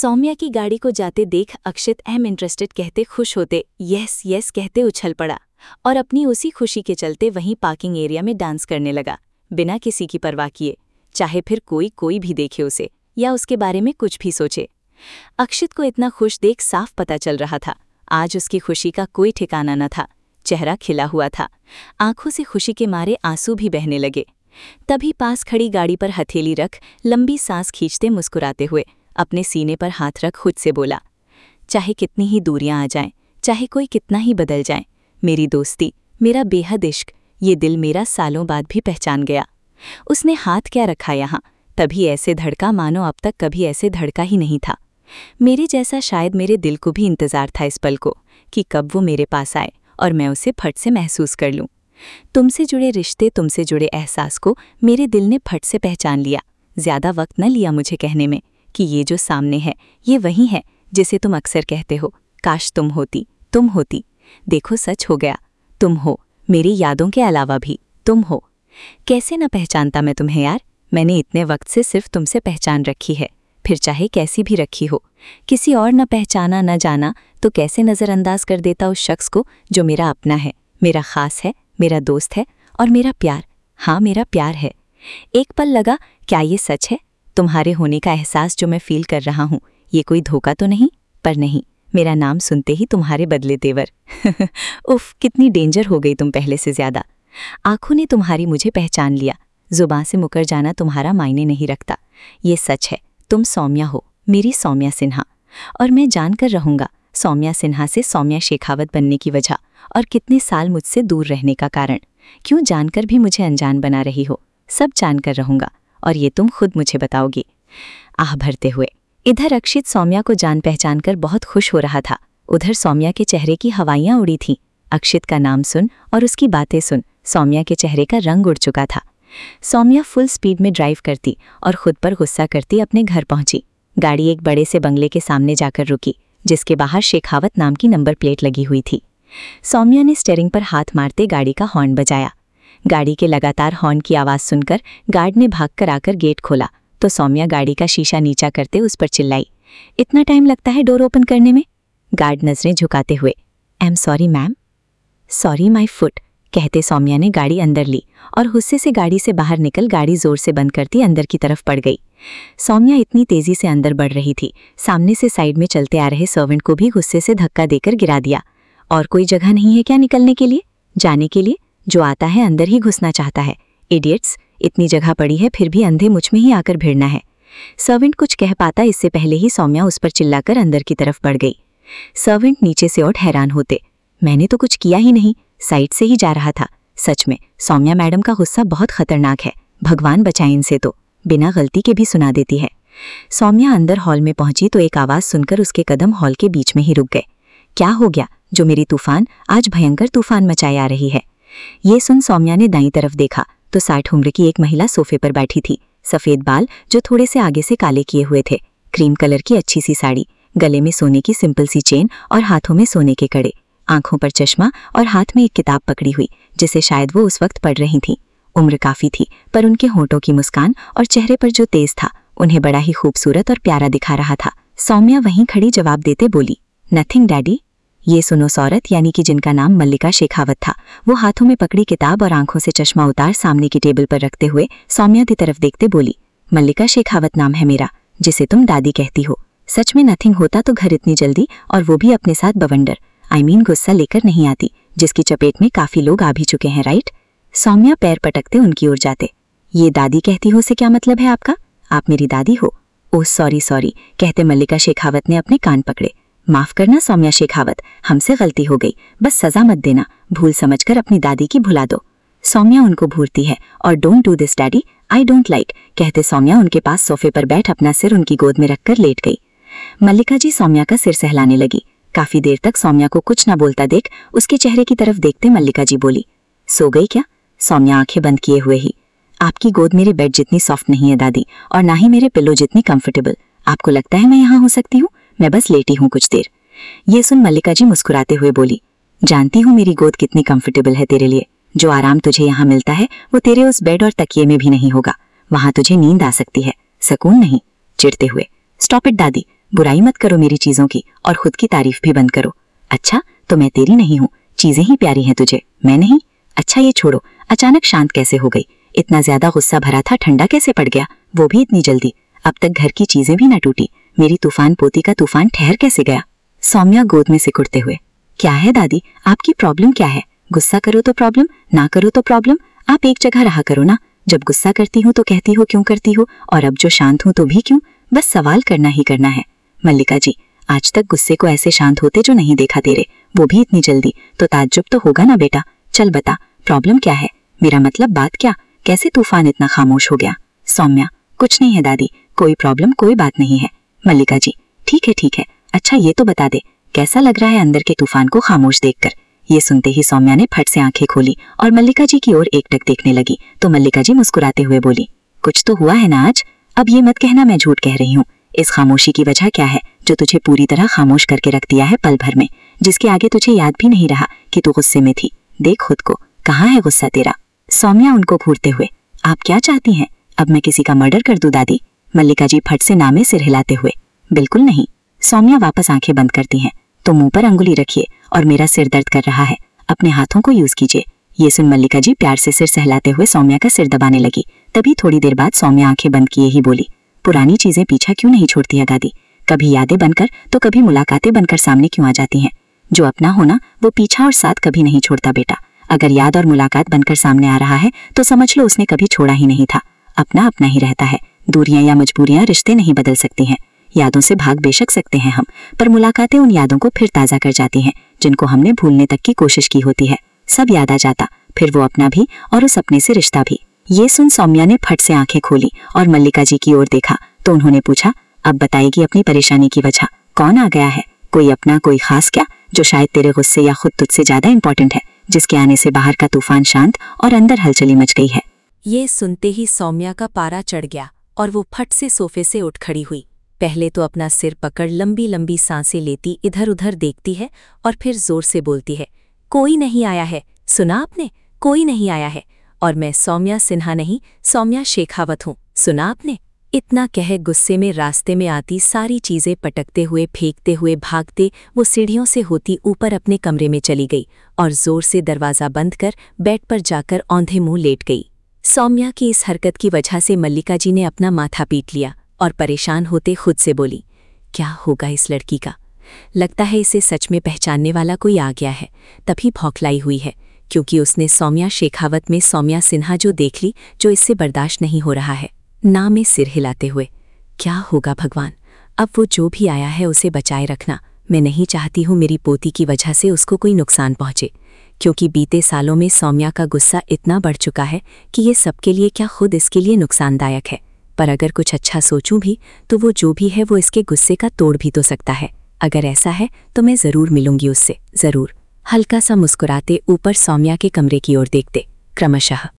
सौम्या की गाड़ी को जाते देख अक्षित इंटरेस्टेड कहते खुश होते यस यस कहते उछल पड़ा और अपनी उसी खुशी के चलते वहीं पार्किंग एरिया में डांस करने लगा, बिना किसी की परवाह किए, चाहे फिर कोई भी देखे उसे या उसके बारे में कुछ भी सोचे। अक्षित को इतना खुश देख साफ पता चल रहा था आज उसकी खुशी का कोई ठिकाना न था। चेहरा खिला हुआ था, आंखों से खुशी के मारे आंसू भी बहने लगे। तभी पास खड़ी गाड़ी पर हथेली रख लंबी सांस खींचते मुस्कुराते हुए अपने सीने पर हाथ रख खुद से बोला, चाहे कितनी ही दूरियां आ जाएं, चाहे कोई कितना ही बदल जाए, मेरी दोस्ती, मेरा बेहद इश्क, ये दिल मेरा सालों बाद भी पहचान गया। उसने हाथ क्या रखा यहाँ, तभी ऐसे धड़का मानो अब तक कभी ऐसे धड़का ही नहीं था। मेरे जैसा शायद मेरे दिल को भी इंतजार था इस पल को कि कब वो मेरे पास आए और मैं उसे फट से महसूस कर लूं। तुमसे जुड़े रिश्ते, तुमसे जुड़े एहसास को मेरे दिल ने फट से पहचान लिया। ज्यादा वक्त न लिया मुझे कहने में कि ये जो सामने है ये वही है जिसे तुम अक्सर कहते हो, काश तुम होती, तुम होती। देखो सच हो गया, तुम हो, मेरी यादों के अलावा भी तुम हो। कैसे न पहचानता मैं तुम्हें यार, मैंने इतने वक्त से सिर्फ तुमसे पहचान रखी है, फिर चाहे कैसी भी रखी हो। किसी और न पहचाना न जाना तो कैसे नज़रअंदाज कर देता उस शख्स को जो मेरा अपना है, मेरा ख़ास है, मेरा दोस्त है और मेरा प्यार, हाँ मेरा प्यार है। एक पल लगा क्या ये सच है, तुम्हारे होने का एहसास जो मैं फील कर रहा हूँ ये कोई धोखा तो नहीं। पर नहीं, मेरा नाम सुनते ही तुम्हारे बदले तेवर उफ, कितनी डेंजर हो गई तुम पहले से ज़्यादा। आंखों ने तुम्हारी मुझे पहचान लिया, जुबान से मुकर जाना तुम्हारा मायने नहीं रखता। ये सच है, तुम सौम्या हो, मेरी सौम्या सिन्हा, और मैं जानकर रहूँगा सौम्या सिन्हा से सौम्या शेखावत बनने की वजह और कितने साल मुझसे दूर रहने का कारण। क्यों जानकर भी मुझे अनजान बना रही हो, सब जानकर रहूँगा और ये तुम खुद मुझे बताओगी। आह भरते हुए इधर अक्षित सौम्या को जान पहचान कर बहुत खुश हो रहा था, उधर सौम्या के चेहरे की हवाइयाँ उड़ी थीं। अक्षित का नाम सुन और उसकी बातें सुन सौम्या के चेहरे का रंग उड़ चुका था। सौम्या फुल स्पीड में ड्राइव करती और खुद पर गुस्सा करती अपने घर पहुंची। गाड़ी एक बड़े से बंगले के सामने जाकर रुकी जिसके बाहर शेखावत नाम की नंबर प्लेट लगी हुई थी। सौम्या ने स्टीयरिंग पर हाथ मारते गाड़ी का हॉर्न बजाया। गाड़ी के लगातार हॉर्न की आवाज़ सुनकर गार्ड ने भागकर आकर गेट खोला तो सौम्या गाड़ी का शीशा नीचा करते उस पर चिल्लाई, इतना टाइम लगता है डोर ओपन करने में। गार्ड नजरें झुकाते हुए, I am sorry ma'am, sorry my foot कहते सौम्या ने गाड़ी अंदर ली और गुस्से से गाड़ी से बाहर निकल गाड़ी जोर से बंद करती अंदर की तरफ पड़ गई। सौम्या इतनी तेजी से अंदर बढ़ रही थी, सामने से साइड में चलते आ रहे सर्वेंट को भी गुस्से से धक्का देकर गिरा दिया। और कोई जगह नहीं है क्या निकलने के लिए, जाने के लिए? जो आता है अंदर ही घुसना चाहता है। इडियट्स, इतनी जगह पड़ी है फिर भी अंधे मुझ में ही आकर भिड़ना है। सर्वेंट कुछ कह पाता इससे पहले ही सौम्या उस पर चिल्लाकर अंदर की तरफ बढ़ गई। सर्वेंट नीचे से उठ हैरान होते, मैंने तो कुछ किया ही नहीं, साइड से ही जा रहा था। सच में सौम्या मैडम का गुस्सा बहुत खतरनाक है, भगवान बचाए इनसे, तो बिना गलती के भी सुना देती है। सौम्या अंदर हॉल में पहुंची तो एक आवाज़ सुनकर उसके कदम हॉल के बीच में ही रुक गए। क्या हो गया जो मेरी तूफान आज भयंकर तूफान मचाए आ रही है। ये सुन सौम्या ने दाईं तरफ देखा तो 60 उम्र की एक महिला सोफे पर बैठी थी। सफ़ेद बाल जो थोड़े से आगे से काले किए हुए थे, क्रीम कलर की अच्छी सी साड़ी, गले में सोने की सिंपल सी चेन और हाथों में सोने के कड़े, आंखों पर चश्मा और हाथ में एक किताब पकड़ी हुई जिसे शायद वो उस वक्त पढ़ रही थी। उम्र काफ़ी थी पर उनके होंठों की मुस्कान और चेहरे पर जो तेज था उन्हें बड़ा ही खूबसूरत और प्यारा दिखा रहा था। सौम्या वहीं खड़ी जवाब देते बोली, नथिंग डैडी। ये सुनो औरत यानी कि जिनका नाम मल्लिका शेखावत था, वो हाथों में पकड़ी किताब और आंखों से चश्मा उतार सामने की टेबल पर रखते हुए सौम्या की तरफ देखते बोली, मल्लिका शेखावत नाम है मेरा, जिसे तुम दादी कहती हो। सच में नथिंग होता तो घर इतनी जल्दी, और वो भी अपने साथ बवंडर, आई मीन गुस्सा लेकर नहीं आती, जिसकी चपेट में काफ़ी लोग आ भी चुके हैं, राइट। सौम्या पैर पटकते उनकी ओर जाते, ये दादी कहती हो से क्या मतलब है आपका, आप मेरी दादी हो। ओह सॉरी सॉरी कहते मल्लिका शेखावत ने अपने कान पकड़े, माफ करना सौम्या शेखावत, हमसे गलती हो गई, बस सजा मत देना, भूल समझकर अपनी दादी की भुला दो। सौम्या उनको घूरती है और don't do this daddy, I don't like कहते सौम्या उनके पास सोफे पर बैठ अपना सिर उनकी गोद में रखकर लेट गई। मल्लिका जी सौम्या का सिर सहलाने लगी। काफी देर तक सौम्या को कुछ ना बोलता देख उसके चेहरे की तरफ देखते मल्लिका जी बोली, सो गई क्या। सौम्या आंखें बंद किए हुए ही, आपकी गोद मेरे बेड जितनी सॉफ्ट नहीं है दादी, और ना ही मेरे पिलो जितनी कंफर्टेबल। आपको लगता है मैं यहाँ हो सकती हूँ, मैं बस लेटी हूँ कुछ देर। ये सुन मल्लिका जी मुस्कुराते हुए बोली, जानती हूँ मेरी गोद कितनी कंफर्टेबल है तेरे लिए, जो आराम तुझे यहाँ मिलता है वो तेरे उस बेड और तकिए में भी नहीं होगा, वहां तुझे नींद आ सकती है, सुकून नहीं। चिढ़ते हुए, स्टॉप इट दादी, बुराई मत करो मेरी चीजों की और खुद की तारीफ भी बंद करो। अच्छा, तो मैं तेरी नहीं हूँ, चीजें ही प्यारी हैं तुझे, मैं नहीं। अच्छा ये छोड़ो, अचानक शांत कैसे हो गई? इतना ज्यादा गुस्सा भरा था, ठंडा कैसे पड़ गया, वो भी इतनी जल्दी? अब तक घर की चीजें भी ना टूटी, मेरी तूफान पोती का तूफान ठहर कैसे गया? सौम्या गोद में सिकुड़ते हुए, क्या है दादी, आपकी प्रॉब्लम क्या है? गुस्सा करो तो प्रॉब्लम, ना करो तो प्रॉब्लम। आप एक जगह रहा करो ना। जब गुस्सा करती हूँ तो कहती हो क्यों करती हो, और अब जो शांत हूँ तो भी क्यों? बस सवाल करना ही करना है। मल्लिका जी, आज तक गुस्से को ऐसे शांत होते जो नहीं देखा तेरे, वो भी इतनी जल्दी, तो ताज्जुब तो होगा ना बेटा। चल बता, प्रॉब्लम क्या है? मेरा मतलब बात क्या, कैसे तूफान इतना खामोश हो गया? सौम्या, कुछ नहीं है दादी, कोई प्रॉब्लम, कोई बात नहीं है। मल्लिका जी, ठीक है। अच्छा ये तो बता दे, कैसा लग रहा है अंदर के तूफान को खामोश देखकर? ये सुनते ही सौम्या ने फट से आंखें खोली और मल्लिका जी की ओर एकटक देखने लगी, तो मल्लिका जी मुस्कुराते हुए बोली, कुछ तो हुआ है ना आज? अब ये मत कहना मैं झूठ कह रही हूँ। इस खामोशी की वजह क्या है जो तुझे पूरी तरह खामोश करके रख दिया है पल भर में, जिसके आगे तुझे याद भी नहीं रहा कि तू गुस्से में थी? देख खुद को, कहाँ है गुस्सा तेरा? सौम्या उनको घूरते हुए, आप क्या चाहती हैं, अब मैं किसी का मर्डर कर दूं दादी? मल्लिका जी फट से नामे सिर हिलाते हुए, बिल्कुल नहीं। सौम्या वापस आंखें बंद करती हैं, तो मुंह पर अंगुली रखिए, और मेरा सिर दर्द कर रहा है, अपने हाथों को यूज कीजिए। ये सुन मल्लिका जी प्यार से सिर सहलाते हुए सौम्या का सिर दबाने लगी। तभी थोड़ी देर बाद सौम्या आंखें बंद किए ही बोली, पुरानी चीजें पीछा क्यों नहीं छोड़ती है दादी? कभी यादें बनकर तो कभी मुलाकातें बनकर सामने क्यों आ जाती हैं? जो अपना होना वो पीछा और साथ कभी नहीं छोड़ता बेटा। अगर याद और मुलाकात बनकर सामने आ रहा है तो समझ लो उसने कभी छोड़ा ही नहीं था। अपना अपना ही रहता है। दूरियां या मजबूरियां रिश्ते नहीं बदल सकती हैं। यादों से भाग बेशक सकते हैं हम, पर मुलाकातें उन यादों को फिर ताजा कर जाती हैं जिनको हमने भूलने तक की कोशिश की होती है। सब याद आ जाता, फिर वो अपना भी और उस अपने से रिश्ता भी। ये सुन सौम्या ने फट से आंखें खोली और मल्लिका जी की ओर देखा, तो उन्होंने पूछा, अब बताएगी अपनी परेशानी की वजह? कौन आ गया है? कोई अपना, कोई खास क्या, जो शायद तेरे गुस्से या खुद तुझसे ज्यादा इंपॉर्टेंट है, जिसके आने से बाहर का तूफान शांत और अंदर हलचली मच गई है? ये सुनते ही सौम्या का पारा चढ़ गया और वो फट से सोफे से उठ खड़ी हुई। पहले तो अपना सिर पकड़ लंबी लंबी सांसें लेती इधर उधर देखती है और फिर जोर से बोलती है, कोई नहीं आया है, सुना आपने? कोई नहीं आया है, और मैं सौम्या सिन्हा नहीं, सौम्या शेखावत हूँ, सुना आपने? इतना कह गुस्से में रास्ते में आती सारी चीजें पटकते हुए, फेंकते हुए, भागते वो सीढ़ियों से होती ऊपर अपने कमरे में चली गई और जोर से दरवाज़ा बंद कर बेड पर जाकर औंधे मुंह लेट गई। सौम्या की इस हरकत की वजह से मल्लिका जी ने अपना माथा पीट लिया और परेशान होते खुद से बोली, क्या होगा इस लड़की का? लगता है इसे सच में पहचानने वाला कोई आ गया है, तभी भौखलाई हुई है, क्योंकि उसने सौम्या शेखावत में सौम्या सिन्हा जो देख ली, जो इससे बर्दाश्त नहीं हो रहा है। ना में सिर हिलाते हुए, क्या होगा भगवान, अब वो जो भी आया है उसे बचाए रखना। मैं नहीं चाहती हूँ मेरी पोती की वजह से उसको कोई नुकसान पहुँचे, क्योंकि बीते सालों में सौम्या का गुस्सा इतना बढ़ चुका है कि ये सबके लिए क्या खुद इसके लिए नुकसानदायक है। पर अगर कुछ अच्छा सोचूं भी तो वो जो भी है वो इसके गुस्से का तोड़ भी तो सकता है। अगर ऐसा है तो मैं ज़रूर मिलूंगी उससे, ज़रूर। हल्का सा मुस्कुराते ऊपर सौम्या के कमरे की ओर देखते क्रमशः